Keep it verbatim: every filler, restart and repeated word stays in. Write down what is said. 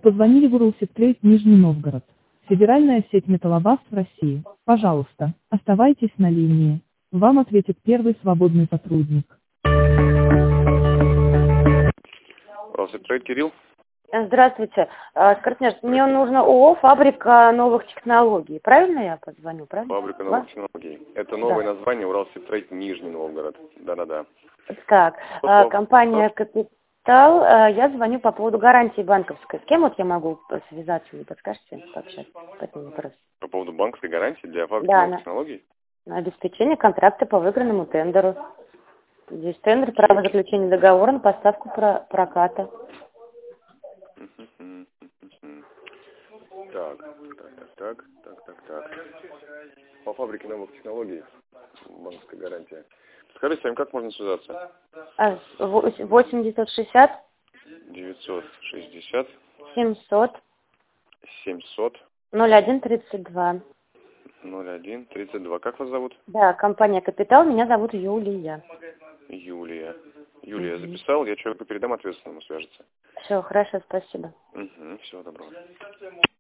Позвонили в Уралсибтрейд Нижний Новгород. Федеральная сеть металлобаз в России. Пожалуйста, оставайтесь на линии. Вам ответит первый свободный сотрудник. Уралсибтрейд, Кирилл. Здравствуйте. А, Скажите, мне нужно ООО «Фабрика новых технологий». Правильно я позвоню? Правильно? Фабрика новых технологий. Это новое да. название Уралсибтрейд Нижний Новгород. Да-да-да. Так, а, компания «Капитал». А, я звоню по поводу гарантии банковской. С кем вот я могу связаться? Не подскажете? Пообщаться по этому вопросу. По поводу банковской гарантии для фабрики да, новых на, технологий? На обеспечение контракта по выигранному тендеру. Здесь тендер, право заключения договора на поставку про проката. Так, так, так, так, так, так. По фабрике новых технологий, банковская гарантия. Скажите, с вами как можно связаться? восемь девятьсот шестьдесят девятьсот шестьдесят семьсот семьсот ноль один тридцать два. ноль один тридцать два. Как вас зовут? Да, компания «Капитал», меня зовут Юлия. Юлия. Юлия, угу. записал, я человеку передам, ответственному свяжется. Все, хорошо, спасибо. Угу, всего доброго.